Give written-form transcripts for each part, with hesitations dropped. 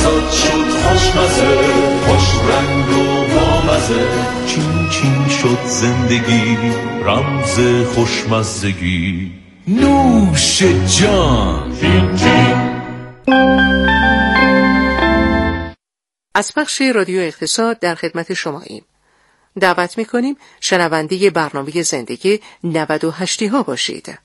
اقتصاد شد خوشمزه، خوش رنگ و بامزه. چین چین شد زندگی، رمز خوشمزگی. نوش جان. چین چین. از بخش رادیو اقتصاد در خدمت شماییم. دعوت می‌کنیم شنونده برنامه زندگی 98 ها باشید.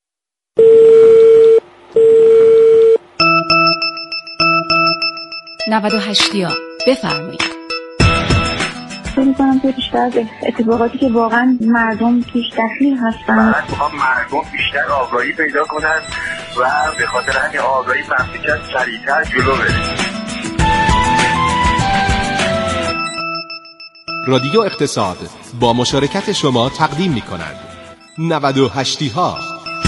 ها بفرمایید. فکر می‌کنم که بیشتر از اتفاقاتی که واقعا مردم توش دخیل هستن، مردم بیشتر آگاهی پیدا کنن و به خاطر همین آگاهی مملکت سریعتر جلو بره. رادیو اقتصاد با مشارکت شما تقدیم می‌کند 98 ها.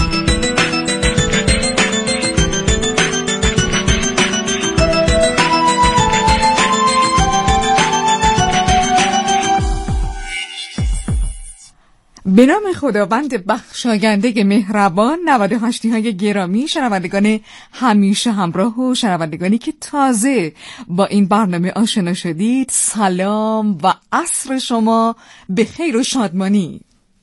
به نام خداوند بخشاینده مهربان. 98 های گرامی، شنوندگان همیشه همراه و شنوندگانی که تازه با این برنامه آشنا شدید، سلام و عصر شما به خیر و شادمانی.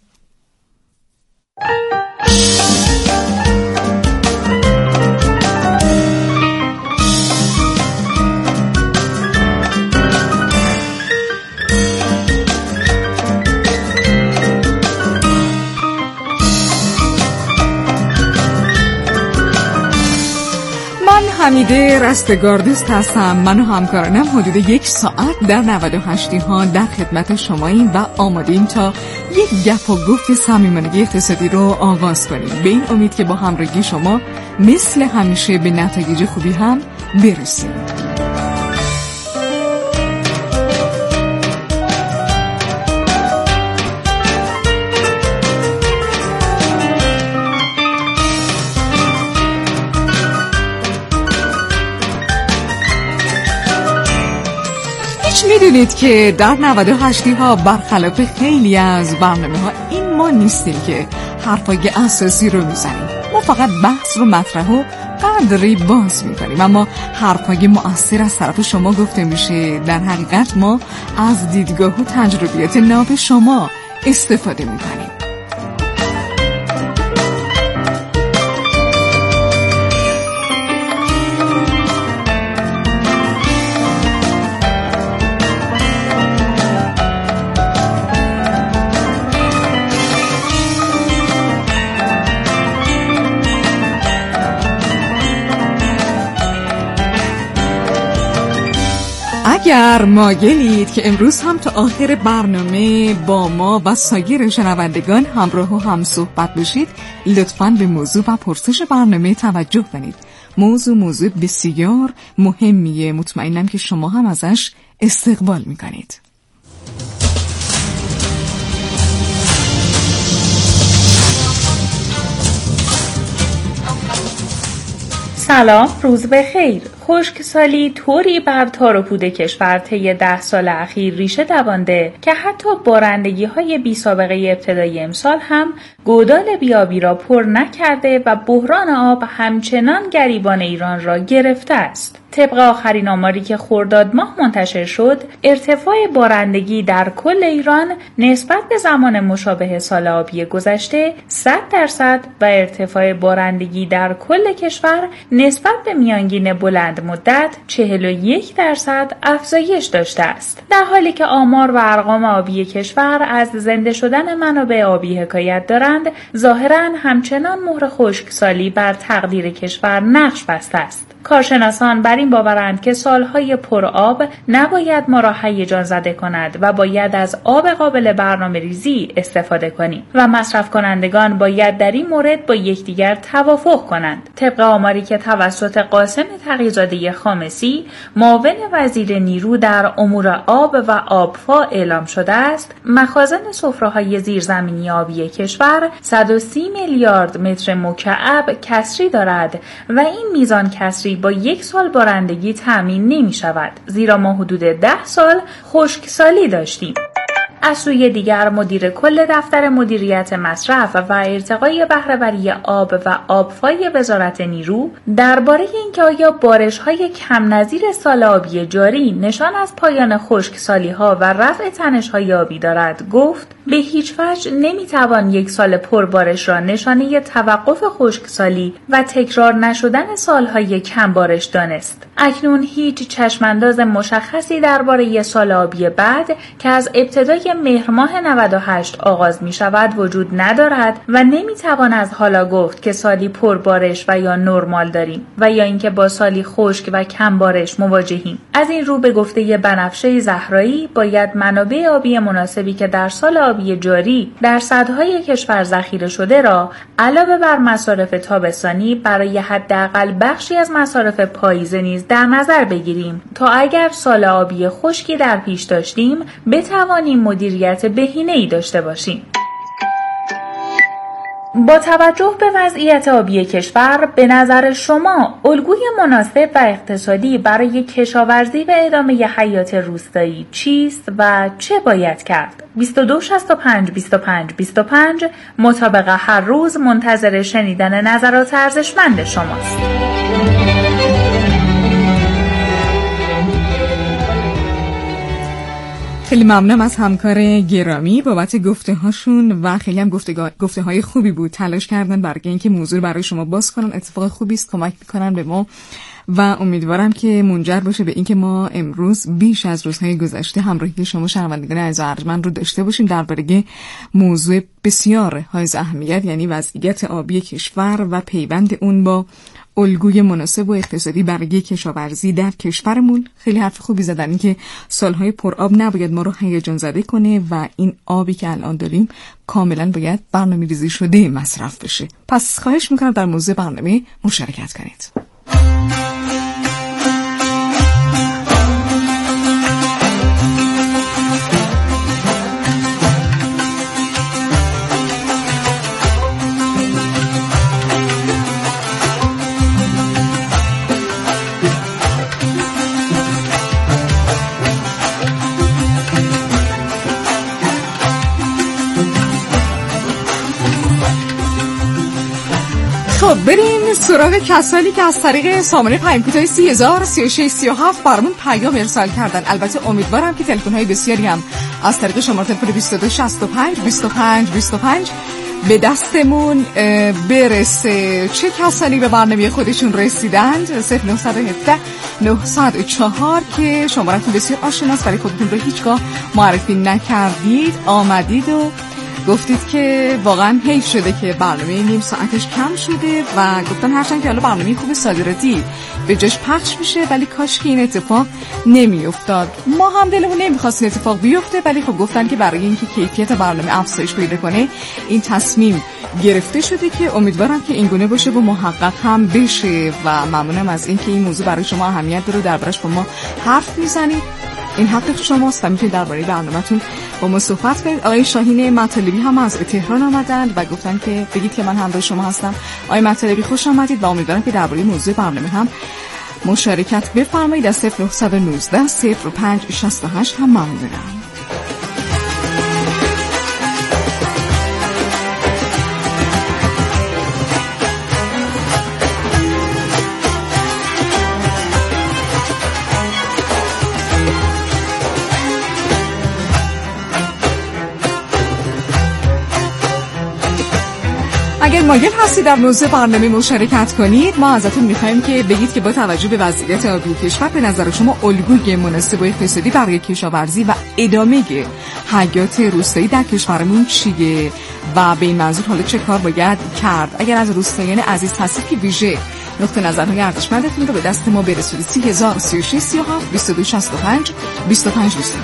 حمیده رستگاردست هستم. من و همکارانم حدود 1 ساعت در 98 ها در خدمت شماییم و آماده‌ایم تا یک گپ و گفت صمیمانه اقتصادی رو آغاز کنیم، به این امید که با همراهی شما مثل همیشه به نتایج خوبی هم برسیم. میدونید که در 98 ها برخلاف خیلی از برنامه ها این ما نیستیم که حرفای اساسی رو میزنیم. ما فقط بحث رو مطرح و قدری باز میکنیم، اما حرفای مؤثر از طرف شما گفته میشه. در حقیقت ما از دیدگاه و تجربیات ناب شما استفاده میکنیم. اگر مایلید که امروز هم تا آخر برنامه با ما و سایر شنوندگان همراه و هم صحبت بشید، لطفاً به موضوع و پرسش برنامه توجه کنید. موضوع بسیار مهمیه، مطمئنم که شما هم ازش استقبال میکنید. سلام، روز بخیر. خشکسالی طوری بر تار و پود کشور طی 10 سال اخیر ریشه دوانده که حتی بارندگی‌های بی سابقه ابتدای امسال هم گودال بیابی را پر نکرده و بحران آب همچنان گریبان ایران را گرفته است. طبق آخرین آماری که خرداد ماه منتشر شد، ارتفاع بارندگی در کل ایران نسبت به زمان مشابه سال آبی گذشته 100% و ارتفاع بارندگی در کل کشور نسبت به میانگین بلند مدت 41% افزایش داشته است. در حالی که آمار و ارقام آبی کشور از زنده شدن منابع آبی حکایت دارند، ظاهراً همچنان مهر خشکسالی بر تقدیر کشور نقش بسته است. کارشناسان بر این باورند که سالهای پر آب نباید ما را هیجان زده کند و باید از آب قابل برنامه‌ریزی استفاده کنیم و مصرف کنندگان باید در این مورد با یکدیگر توافق کنند. طبق آماری که توسط قاسم تقی‌زاده خامسی، معاون وزیر نیرو در امور آب و آبفا اعلام شده است، مخازن سفره‌های زیرزمینی آبی کشور 130 میلیارد متر مکعب کسری دارد و این میزان کسری با 1 سال بارندگی تامین نمی شود، زیرا ما حدود 10 سال خشکسالی داشتیم. از سوی دیگر مدیر کل دفتر مدیریت مصرف و ارتقای بهره‌وری آب و آبفای وزارت نیرو درباره اینکه آیا بارش‌های کم نظیر سال آبی جاری نشان از پایان خشکسالی‌ها و رفع تنش‌های آبی دارد گفت به هیچ وجه نمی‌توان یک سال پربارش را نشانه توقف خشکسالی و تکرار نشدن سال‌های کم بارش دانست. اکنون هیچ چشمانداز مشخصی درباره سال آبی بعد که از ابتدای مهر ماه 98 آغاز می شود وجود ندارد و نمی توان از حالا گفت که سالی پربارش و یا نرمال داریم و یا اینکه با سالی خشک و کم بارش مواجهیم. از این رو به گفته بنفشه زهرایی باید منابع آبی مناسبی که در سال آبی جاری در سدهای کشور ذخیره شده را علاوه بر مصارف تابستانی برای حداقل بخشی از مصارف پاییزه نیز در نظر بگیریم تا اگر سال آبی خشکی در پیش داشتیم بتوانیم مدیریت بهینه‌ای داشته باشیم. با توجه به وضعیت آبی کشور به نظر شما الگوی مناسب و اقتصادی برای کشاورزی و ادامه حیات روستایی چیست و چه باید کرد؟ 2265 25 25 مطابق هر روز منتظر شنیدن نظرات ارزشمند شماست. خیلی ممنونم از همکار گرامی بابت گفته هاشون و خیلی هم گفته های خوبی بود. تلاش کردن برای اینکه موضوع برای شما باز کنن. اتفاق خوبی است، کمک میکنن به ما و امیدوارم که منجر باشه به اینکه ما امروز بیش از روزهای گذشته همراهی شما شنوندگان عزیز و ارجمند رو داشته باشیم درباره موضوع بسیار حائز اهمیت، یعنی وضعیت آبی کشور و پیوند اون با الگوی مناسب و اقتصادی برای کشاورزی در کشورمون. خیلی حرف خوبی زدن، این که سالهای پرآب نباید ما رو هیجان زده کنه و این آبی که الان داریم کاملا باید برنامه‌ریزی شده مصرف بشه. پس خواهش میکنم در موضوع برنامه مشارکت کنید. بریم سراغ کسانی که از طریق سامانه پیام کوتاه 303637 برامون پیام ارسال کردن. البته امیدوارم که تلفن‌های بسیاری هم از طریق شماره تلفن 2265 25 25 به دستمون برسه. چه کسانی به برنامه خودشون رسیدند؟ 0917 904 که شماره‌تون بسیار آشناست ولی خودتون رو هیچگاه معرفی نکردید، آمدید و گفتید که واقعا حیف شده که برنامه نیم ساعتش کم شده و گفتن هرچند که حالا برنامه خوب صادراتی به جاش پخش میشه ولی کاش که این اتفاق نمی افتاد. ما هم دلمون نمیخواست این اتفاق بیفته ولی خب گفتن که برای اینکه کیفیت برنامه افزایش پیدا کنه این تصمیم گرفته شده که امیدوارم که این گونه باشه و محقق هم بشه و ممنونم از اینکه این موضوع برای شما اهمیت داره، دربارش با ما حرف میزنید. این حق شماست و میتونید درباره برنامه‌تون با ما صحبت کنید. آقای شاهین مطلبی هم از تهران آمدند و گفتن که بگید که من همراه شما هستم. آقای مطلبی خوش آمدید و امیدوارم که درباره موضوع برنامه هم مشارکت بفرمایید. از 0919 05 68 هم ممنونم. اگر مایل هستید در موضوع برنامه مشارکت کنید، ما ازتون میخوایم که بگید که با توجه به وضعیت آبی کشور به نظر شما الگوی مناسب و اقتصادی برای کشاورزی و ادامه حیات روستایی در کشورمون چیه و به این منظور حالا چه کار باید کرد. اگر از روستاییان عزیز هستید که ویژه نقطه نظرهای ارزشمندتون رو به دست ما برسونید. 303637 2265 25 25.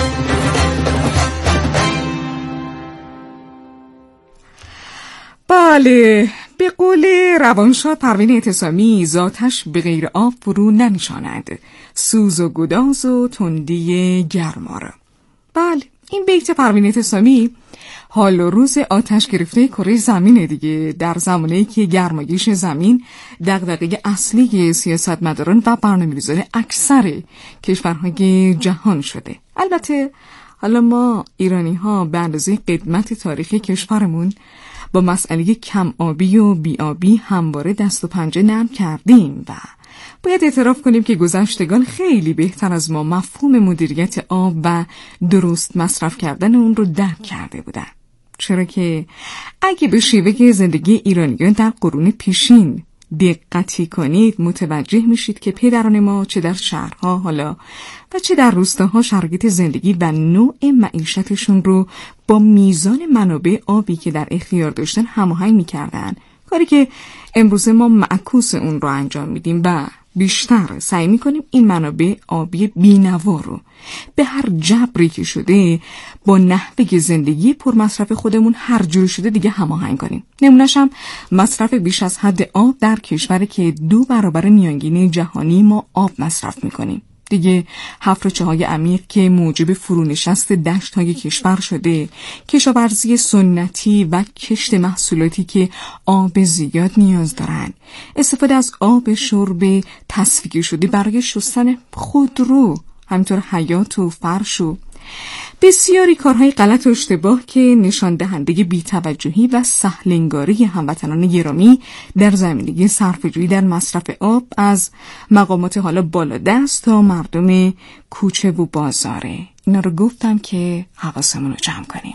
بله، به قول روانشاد پروین اعتصامی ذاتش به غیر آب فرو ننشاند، سوز و گداز و تندی گرمار. بله، این بیت پروین اعتصامی حال و روز آتش گرفته کره زمینه دیگه، در زمانه‌ای که گرمایش زمین دغدغه اصلی سیاستمداران و برنامه‌ریزان اکثر کشورهای جهان شده. البته حالا ما ایرانی ها به اندازه قدمت تاریخی کشورمون با مسئله کم آبی و بی آبی همواره دست و پنجه نرم کردیم و باید اعتراف کنیم که گذشتگان خیلی بهتر از ما مفهوم مدیریت آب و درست مصرف کردن اون رو درک کرده بودن. چرا که اگه به شیوه زندگی ایرانیان در قرون پیشین دقتی کنید متوجه میشید که پدران ما چه در شهرها حالا و چه در روستاها شرایط زندگی و نوع معیشتشون رو با میزان منابع آبی که در اختیار داشتن هماهنگ میکردن، کاری که امروز ما معکوس اون رو انجام میدیم و بیشتر سعی میکنیم این منابع آبی بی‌نوا رو به هر جبری که شده با نحوه زندگی پرمصرف خودمون هر جور شده دیگه هماهنگ کنیم. نمونه‌ش هم مصرف بیش از حد آب در کشوری که 2 برابر میانگین جهانی ما آب مصرف میکنیم. دیگه حفره‌چه‌های عمیق که موجب فرونشست دشت‌های کشور شده، کشاورزی سنتی و کشت محصولاتی که آب زیاد نیاز دارن، استفاده از آب شرب تصفیه شده برای شستن خودرو، همینطور حیاط و فرش و بسیاری کارهای غلط و اشتباه که نشان دهنده بی‌توجهی و سهل‌انگاری هموطنان گرامی در زمینه صرفه‌جویی در مصرف آب از مقامات حالا بالادست تا مردم کوچه و بازاره. اینا رو گفتم که حواسمون رو جمع کنیم.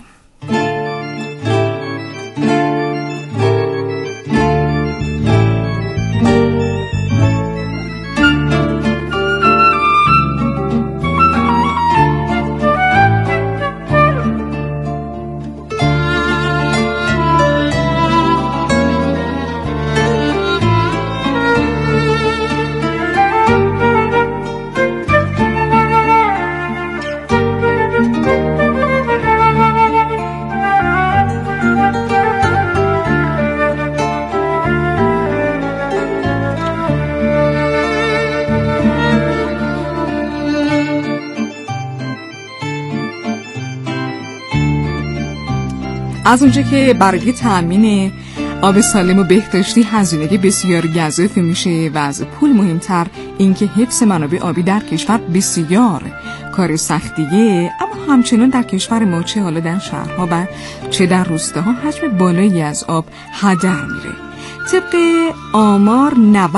از اونجا که برای تأمین آب سالم و بهداشتی هزینه بسیار گزاف میشه و از پول مهمتر اینکه حفظ منابع آبی در کشور بسیار کار سختیه، اما همچنان در کشور ما چه حالا در شهرها و چه در روستاها حجم بالایی از آب هدر میره. طبق آمار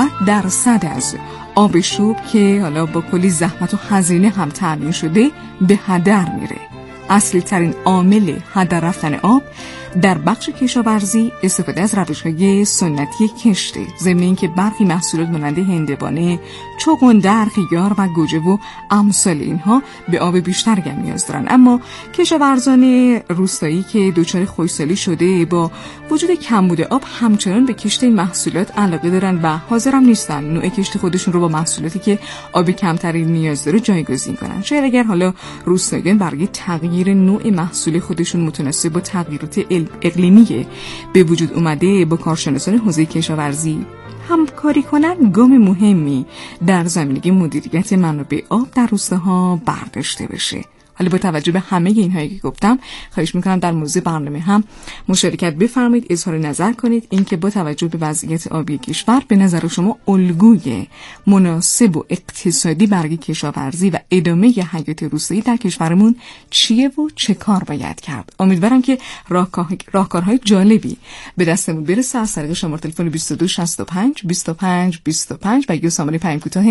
90% از آب شرب که حالا با کلی زحمت و هزینه هم تأمین شده به هدر میره. اصلی ترین عامل هدر رفتن آب در بخش کشاورزی استفاده از روش‌های سنتی کشته، ضمن اینکه برخی محصولات مانند هندوانه، چغندر، خیار و گوجه و امثال اینها به آب بیشتر نیاز دارن. اما کشاورزان روستایی که دچار خشکسالی شده با وجود کمبود آب همچنان به کشت این محصولات علاقه دارن و حاضر هم نیستن نوع کشت خودشون رو با محصولاتی که آب کمتری نیاز داره جایگزین کنن. شاید اگر حالا روستاییان برای تغییر نوع محصول خودشون متناسب با تغییرات اقلیمی به وجود اومده با کارشناسان حوزه کشاورزی همکاری کنن، گام مهمی در زمینه مدیریت منابع آب در روستاها برداشته بشه. حالا با توجه به همه اینهایی که گفتم خواهش میکنم در موضوع برنامه هم مشارکت بفرمایید، اظهار نظر کنید، اینکه با توجه به وضعیت آبی کشور به نظر شما الگوی مناسب و اقتصادی برای کشاورزی و ادامه حیات روستایی در کشورمون چیه و چه کار باید کرد. امیدوارم که راهکارهای جالبی به دستمون برسه. از طریق شماره تلفن 2265 25 25 و یا شماره پیام کوتاه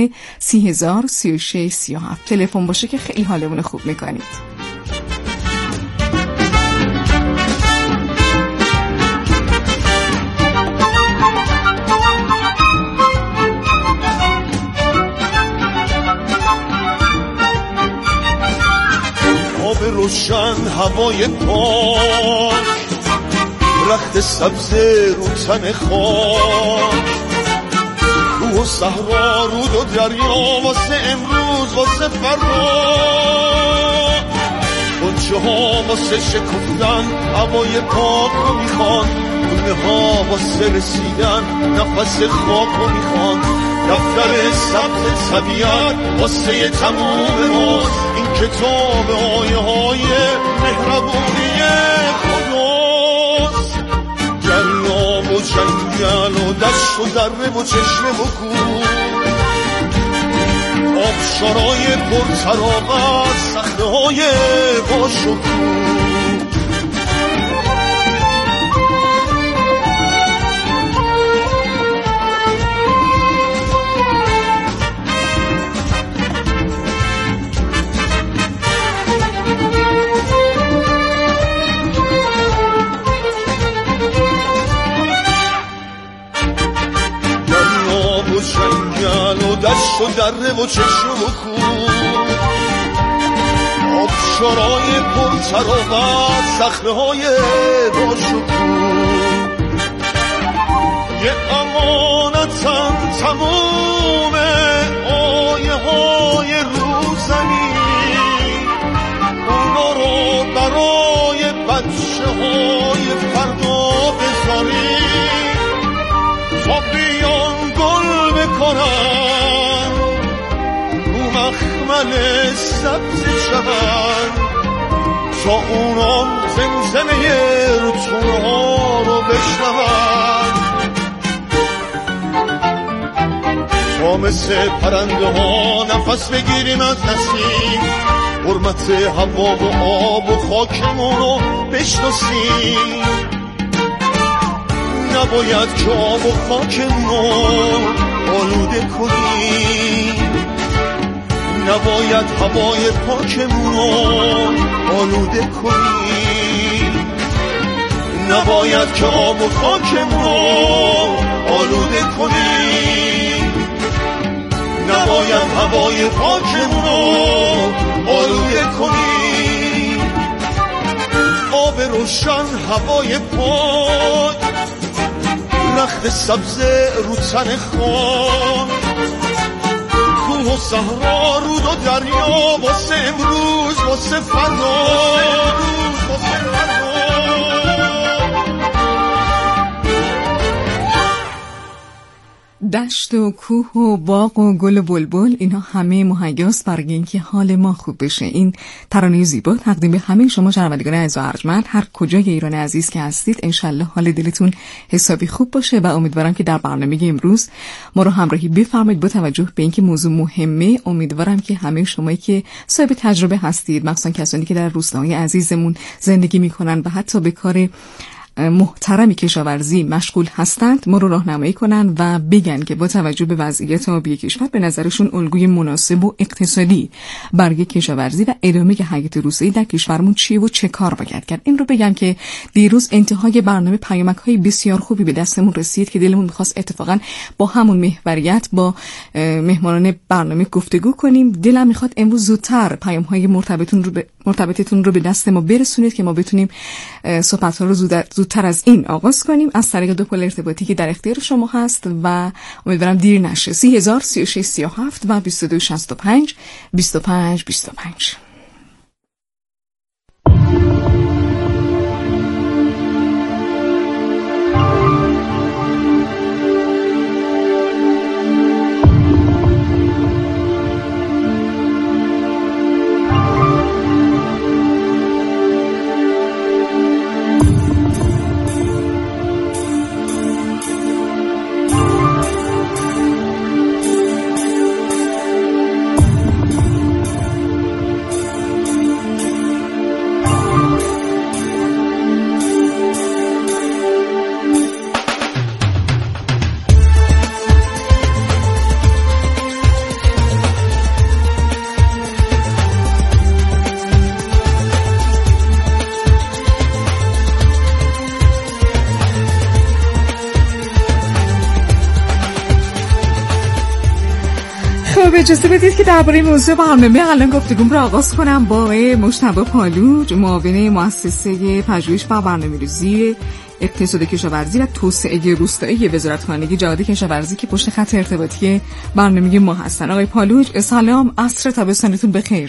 3036 37 تلفن باشه که خیلی حالمون خوب میکنه. آب روشن، هوای پاک، رخت سبز رو تن خاک، کوه و صحرا، رود و دریا، واسه امروز واسه فردا، بچه ها واسه شکفتن هوای پاک رو میخوان، گونه ها واسه رسیدن نفس خاک رو میخوان، دفتر سبز طبیعت واسه تموم ماست، این کتاب آیه های مهربونی خداست. دریاب و جنگل و دشت و دره و چشمه و کوه، آب آبشارای پرتراوت، صخره‌های باشکوه. جنگل و دشت و دره و چشم و کوه، آبشارای پرتراوت، صخره‌های باشکوه. یه امانتن تموم آیه های روزنی، اونا رو برای بچه های فردا بذاری تا بیان گل بکنن رو مخمل سبز شهر، تا اونا زمزمه رتونه ها رو بشنون، تا مثل پرنده ها نفس بگیریم از نسیم، حرمت هوا و آب و خاکمون رو بشناسیم. نباید که آب و خاکمون آلوده کنیم، نباید هوای پاکمون آلوده کنیم، نباید که آب و خاکمون آلوده کنیم، نباید هوای پاکمون آلوده کنیم. آب روشن، هوای پاک، رخت سبز رو تن خاک، کوه و صحرا، رود و دریا، واسه امروز، واسه فردا. دشت و کوه و باغ و گل و بلبل، اینا همه مهیاست برای اینکه حال ما خوب بشه. این ترانه زیبا تقدیم به همه شما شنوندگان عزیز و ارجمند هر کجای ایران عزیز که هستید. انشالله حال دلتون حسابی خوب باشه و امیدوارم که در برنامه امروز ما رو همراهی بفرمایید. با توجه به اینکه موضوع مهمه، امیدوارم که همه شمایی که صاحب تجربه هستید، مخصوصا کسانی که در روستاهای عزیزمون زندگی میکنن و حتی به کار محترمی کشاورزی مشغول هستند، ما رو راهنمایی کنن و بگن که با توجه به وضعیت آبی کشور به نظرشون الگوی مناسب و اقتصادی برای کشاورزی و ادامه حیات روستایی در کشورمون چیه و چه کار باید کرد. این رو بگم که دیروز انتهای برنامه پیامک‌های بسیار خوبی به دستمون رسید که دلمون می‌خواست اتفاقا با همون محوریت با مهمانان برنامه گفتگو کنیم. دلم می‌خواد امروز زودتر پیام‌های مرتبطتون رو به دست ما برسونید که ما بتونیم صحبت‌ها رو زودتر از این آغاز کنیم از طریق دو پل ارتباطی که در اختیار شما هست و امیدوارم دیر نشه. 30,000 36 37 و 22 65 25 25. اجازه بدید که درباره موضوع برنامه الان گفتگوم رو آغاز کنم با مجتبی پالوج، معاون مؤسسه پژوهش و برنامه‌ریزی اقتصاد کشاورزی و توسعه روستایی وزارتخانه جهاد کشاورزی که پشت خط ارتباطی برنامه ما هستن. آقای پالوج سلام، عصر تابستانتون بخیر.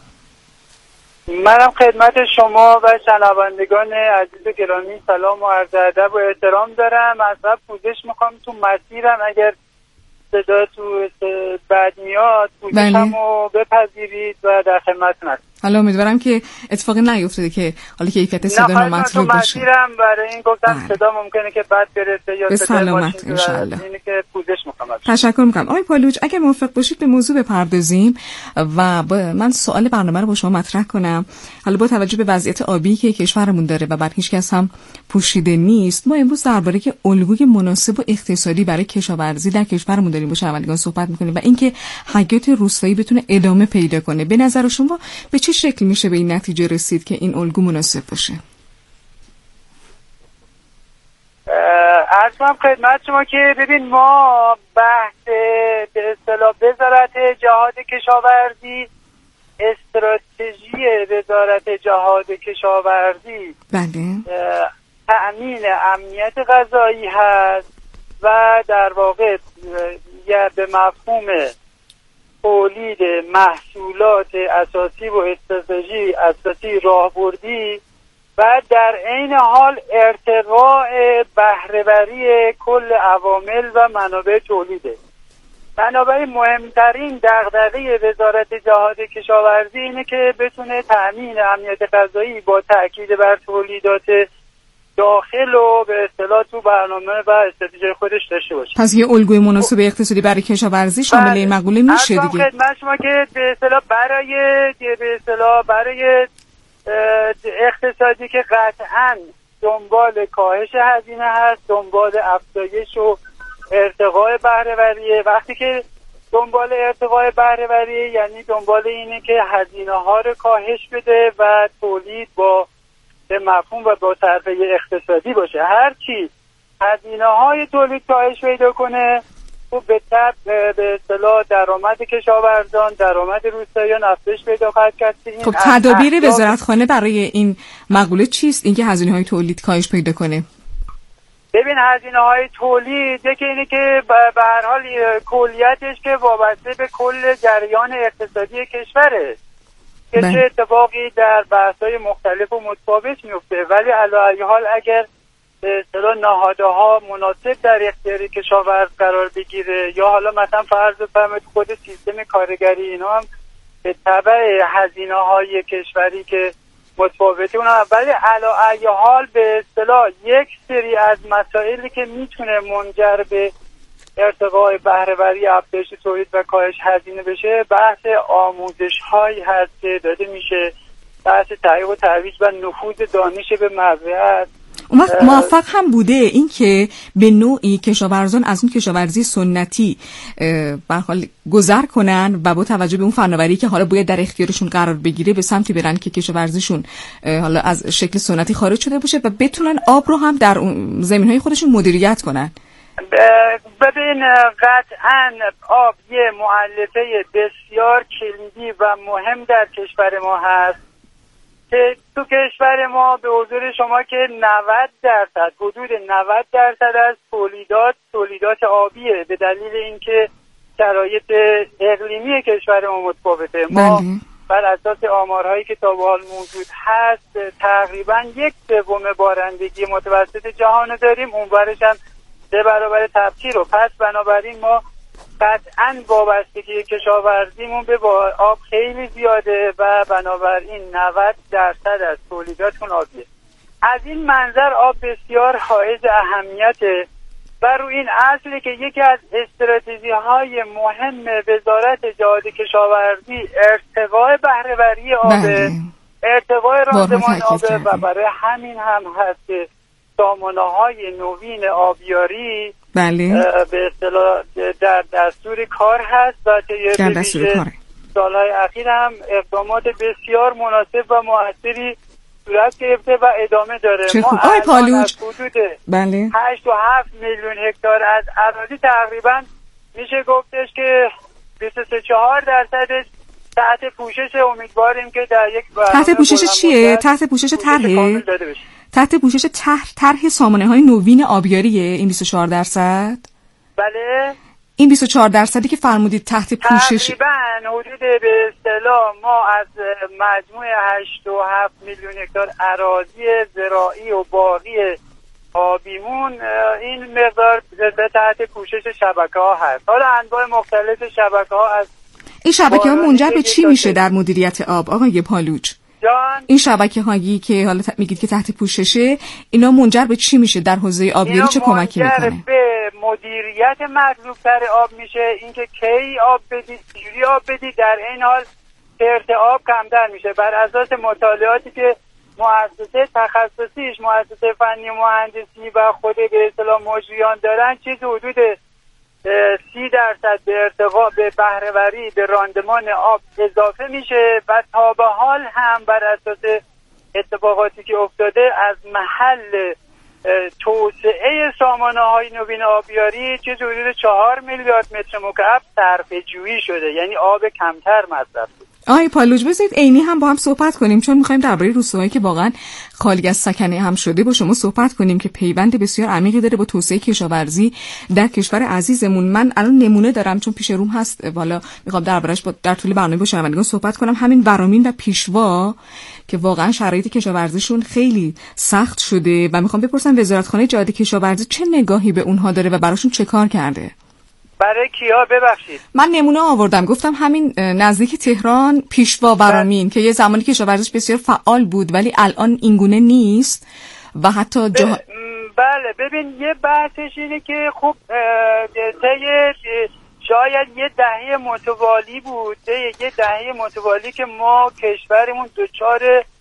منم خدمت شما و شنوندگان عزیز گرامی سلام و عرض ادب و احترام دارم. از قبل پوزش میخوام تو مسیرم، اگر صدا تو بعد میاد پوزشمو بپذیرید و در خدمتتون هستم. حالا امیدوارم که اتفاقی نیفتاده که حالا کیفیت صدا نامطلوب باشه. مسیرم برای این گفتم صدا ممکنه که بد برسه یا به سلامت ان شاء الله. اینی که پوزش می‌خوام. تشکر می‌کنم. آقای پالوچ اگه موافق باشید به موضوع بپردازیم و من سوال برنامه رو با شما مطرح کنم. حالا با توجه به وضعیت آبی که کشورمون داره و بر هیچ کس هم پوشیده نیست، ما امروز درباره که الگوی مناسب و اقتصادی برای کشاورزی در کشورمون داریم با شنوندگان صحبت می‌کنیم و اینکه حیات روستایی بتونه ادامه پیدا کنه. به نظر شما به چه شکل میشه به این نتیجه رسید که این الگو مناسب باشه؟ عرض کنم خدمت شما که ببین ما بحث به اصطلاح وزارت جهاد کشاورزی، استراتژی وزارت جهاد کشاورزی تأمین امنیت غذایی هست و در واقع به مفهوم تولید محصولات اساسی و استراتژی اساسی راهبردی و در عین حال ارتقاء بهره‌وری کل عوامل و منابع تولیده. بنابراین مهمترین دغدغه وزارت جهاد کشاورزی اینه که بتونه تأمین امنیت غذایی با تأکید بر تولیدات داخل و به اصطلاح تو برنامه و استراتژی خودش داشته باشه. پس یه الگوی مناسب اقتصادی برای کشاورزی شامل این مقوله میشه دیگه. خدمت شما که به اصطلاح برای اقتصادی که قطعاً دنبال کاهش هزینه هست، دنبال افزایش و ارتقاء بهره‌وری. وقتی که دنبال ارتقاء بهره‌وری یعنی دنبال اینه که هزینه ها رو کاهش بده و تولید با به مفهوم و با صرفه اقتصادی باشه. هر چی هزینه های تولید کاهش پیدا کنه و به طب به اصطلاح درآمد کشاورزان، درآمد روستاییان افزایش پیدا خواهد کرد. خب تدابیر وزارتخانه برای این مقوله چیست؟ اینکه هزینه های تولید کاهش پیدا کنه. ببین هزینه های تولید که اینه که به هر حال کلیتش که وابسته به کل جریان اقتصادی کشوره که چه اتفاقی در بحث‌های مختلف و متفاوت میفته، ولی علی حال اگر به اصطلاح نهادها مناسب در اختیار کشاورز قرار بگیره یا حالا مثلا فرض بفرمایید خود سیستم کارگری اینا هم به تبع هزینه‌های کشوری که متفاوته اونها، ولی علی حال به اصطلاح یک سری از مسائلی که میتونه منجر به ارتقاء بهره‌وری، افزایش تولید و کاهش هزینه بشه بحث آموزش‌هایی هست که داده میشه، بحث تحقیق و ترویج و نفوذ دانش به مزرعه. اون وقت موفق هم بوده این که به نوعی کشاورزان از اون کشاورزی سنتی به حال گذر کنن و با توجه به اون فناوری که حالا باید در اختیارشون قرار بگیره به سمتی برن که کشاورزیشون حالا از شکل سنتی خارج شده باشه و بتونن آب رو هم در زمین‌های خودشون مدیریت کنن. ببین قطعاً آب یه مؤلفه بسیار کلیدی و مهم در کشور ما هست که تو کشور ما به حضور شما که 90% حدود 90% از تولیدات آبیه به دلیل اینکه شرایط اقلیمی کشور ما متفاوته. ما بر اساس آمارهایی که تا به حال موجود هست تقریبا 1/3 بارندگی متوسط جهان داریم، اونورش هم 3 برابر تبخیر رو. پس بنابراین ما قطعاً وابستگی کشاورزیمون به آب خیلی زیاده و بنابراین 90% از تولیداتون آبیه. از این منظر آب بسیار حائز اهمیته و رو این اصلی که یکی از استراتژی‌های مهم وزارت جهاد کشاورزی ارتقاء بهره‌وری آبه، ارتقاء راندمان آبه و برای همین هم هست که سامانه‌های نوین آبیاری به اصطلاح در دستور کار هست و در دستور کار. سالهای اخیر هم اقدامات بسیار مناسب و مؤثری صورت گرفته و ادامه داره. ما الان از حدود 8 و 7 میلیون هکتار از اراضی تقریبا میشه گفتش که 23-4% تحت پوشش. امیدواریم که در یک تحت پوشش چیه؟ تحت پوشش طرحه؟ تحت پوشش طرح سامانه‌های نوین آبیاریه این 24%؟ بله. این 24% که فرمودید تحت پوشش تقریبا حدود به اصطلاح ما از مجموع 8 و 7 میلیون هکتار اراضی زراعی و باقی آبیمون این مقدار تحت پوشش شبکه‌ها هست. حالا انواع مختلف شبکه‌ها از این شبکه‌ها منجر به چی میشه در مدیریت آب آقای پالوچ؟ این شبکه‌هایی که حالا میگید که تحت پوششه، اینا منجر به چی میشه در حوزه آبیاری؟ چه کمکی میکنه؟ منجر به مدیریت مطلوب‌تر آب میشه، اینکه کی آب بدی، چجوری آب بدی، در این حال ارتفاع آب کمتر میشه. بر اساس مطالعاتی که مؤسسه تخصصیش، مؤسسه فنی مهندسی و خود به اصطلاح مجریان دارن، چیز حدود 30% به ارتقا به بهره‌وری به راندمان آب اضافه میشه و تا به حال هم بر اساس اتفاقاتی که افتاده از محل توسعه سامانه‌های نوین آبیاری چیز حدود 4 میلیارد متر مکعب صرفه‌جویی شده، یعنی آب کمتر مصرف شده. آقای پالوچ بذارید عینی هم با هم صحبت کنیم، چون می‌خوایم درباره روستاهایی که واقعا خالی از سکنه هم شده با شما صحبت کنیم که پیوند بسیار عمیقی داره با توسعه کشاورزی در کشور عزیزمون. من الان نمونه دارم چون پیش روم هست، والا می‌خوام دربارش در طول برنامه با شنوندگان صحبت کنم. همین ورامین و پیشوا که واقعا شرایط کشاورزیشون خیلی سخت شده و می‌خوام بپرسم وزارتخانه جهاد کشاورزی چه نگاهی به اونها داره و براشون چه کار کرده؟ برای کیا ببخشید؟ من نمونه آوردم، گفتم همین نزدیک تهران پیشوا ورامین که یه زمانی کشاورزیش بسیار فعال بود ولی الان اینگونه نیست و حتی بله ببین یه بحثش اینه که خب شاید یه دهه متوالی بود، یه دهه متوالی که ما کشورمون دچار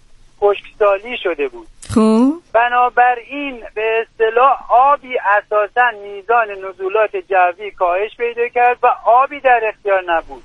خشکسالی شده بود. خب بنابراین به اصطلاح آبی اساساً میزان نزولات جوی کاهش پیدا کرد و آبی در اختیار نبود.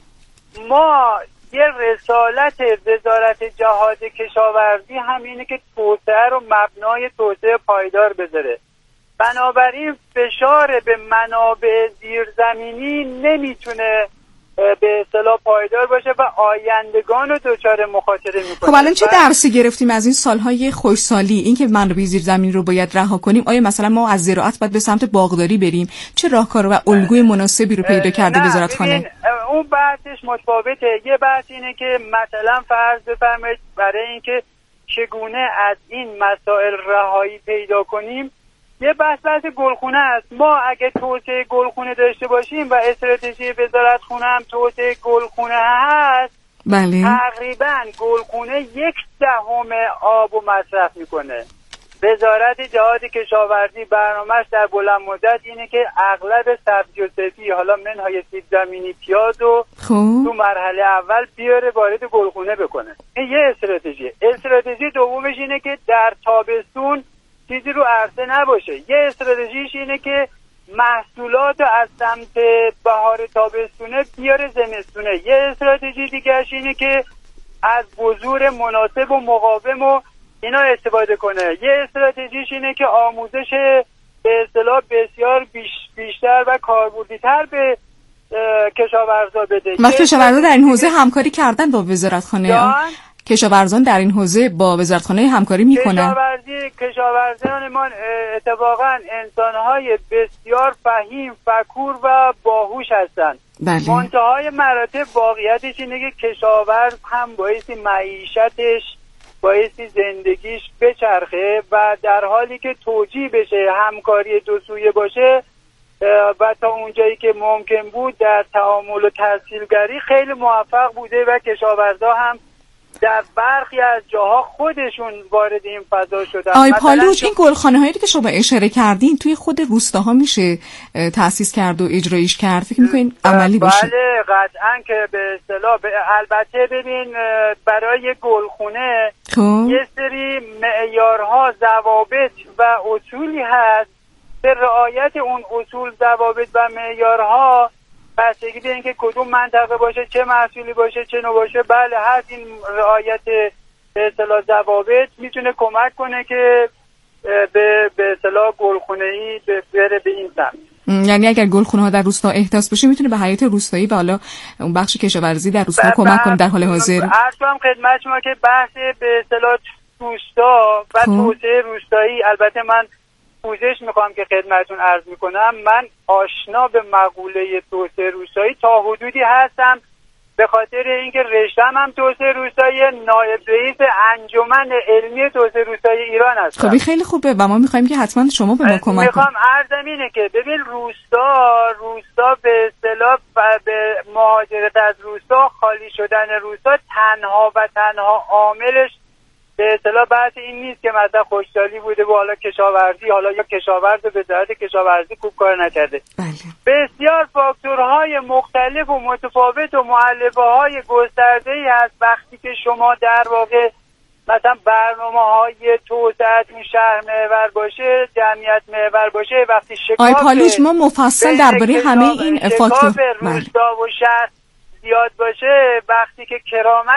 ما یه رسالت وزارت جهاد کشاورزی همینه که توسعه رو مبنای توسعه پایدار بذاره. بنابراین فشار به منابع زیرزمینی نمیتونه به اصطلاح پایدار باشه و آیندگان رو دچار مخاطره میکنه. خب الان چه درسی گرفتیم از این سالهای خوشسالی؟ این که منابع زیرزمینی رو باید رها کنیم، آیا مثلا ما از زراعت باید به سمت باغداری بریم؟ چه راهکار و الگوی مناسبی رو پیدا کرده وزارتخانه؟ اون بحثش متفاوته. یه بحث اینه که مثلا فرض بفرمایید برای اینکه چگونه از این مسائل رهایی پیدا کنیم، یه بحث گلخونه است. ما اگه توسعه گلخونه داشته باشیم و استراتژی وزارتخانه هم توسعه گلخونه هست، بله، تقریبا گلخونه 1/10 آب و مصرف میکنه. وزارت جهاد کشاورزی برنامه‌اش در بلند مدت اینه که اغلب سبزی و سبزی، حالا منهای سیب زمینی، پیاز و تو مرحله اول بیاره وارد گلخونه بکنه. این یه استراتژی دومش اینه که در تابستون چیزی رو عرصه نباشه. یه استراتژیش اینه که محصولات از سمت بهار تابستونه بیاره زمستونه. یه استراتژی دیگه‌اش اینه که از بذور مناسب و مقاوم و اینا استفاده کنه. یه استراتژیش اینه که آموزش به اصطلاح بسیار بیشتر و کاربردی‌تر به کشاورزا بده. و کشاورزا در این حوزه همکاری کردن با وزارتخانه؟ کشاورزان در این حوزه با وزارتخانه همکاری میکنن؟ کشاورزان ما اتفاقا انسانهای بسیار فهیم، فکور و باهوش هستند. بله. منتهای مراتب واقعیتش اینه که کشاورز هم بایستی معیشتش، بایستی زندگیش بچرخه و در حالی که توجیه بشه، همکاری دو سویه باشه و تا اونجایی که ممکن بود در تعامل و تحصیلگری خیلی موفق بوده و کشاورزا هم در برخی از جاها خودشون وارد این فضا شدن. آقای پالوچ، این گلخانه‌هایی که شما اشاره کردین توی خود روستاها میشه تأسیس کرد و اجرایش کرد؟ فکر می‌کنین عملی باشه؟ بله قطعاً که به اصطلاح البته ببین برای گلخونه یه سری معیارها، ضوابط و اصولی هست. به رعایت اون اصول، ضوابط و معیارها بستگی به اینکه کدوم منطقه باشه، چه محصولی باشه، چه نوع باشه، بله هست این رعایت به اصطلاح ضوابط میتونه کمک کنه که به اصطلاح گلخونه‌ای بره به این سمت. یعنی اگر گلخونه ها در روستا احداث بشه میتونه به حیات روستایی و حالا اون بخش کشاورزی در روستا کمک کنه در حال حاضر. عرض کنم خدمت شما که بحث به اصطلاح روستا و توسعه روستایی، البته من پوزش میخوام که خدمتون عرض میکنم، من آشنا به مقوله توسعه روستایی تا حدودی هستم به خاطر اینکه رشته‌ام هم توسعه روستایی، نایب رئیس انجمن علمی توسعه روستایی ایران هستم. خب خیلی خوبه و ما می‌خوایم که حتما شما به ما کمک کنید. میخوام عرضم اینه که ببین روستا به اصطلاح به مهاجرت از روستا، خالی شدن روستا تنها و تنها عاملش به اصطلاح بحث این نیست که مثلا خوشحالی بوده و حالا کشاورزی، حالا یا کشاورز وزارت کشاورزی خوب کار نکرده. بسیار فاکتورهای مختلف و متفاوت و مؤلفه‌های گسترده‌ای هست. وقتی که شما در واقع مثلا برنامه‌های توسعه شهر محور باشه، جمعیت محور باشه، وقتی آی پالوش ما مفصل درباره همه این فاکتور روستا و شهر زیاد باشه، وقتی که کرامت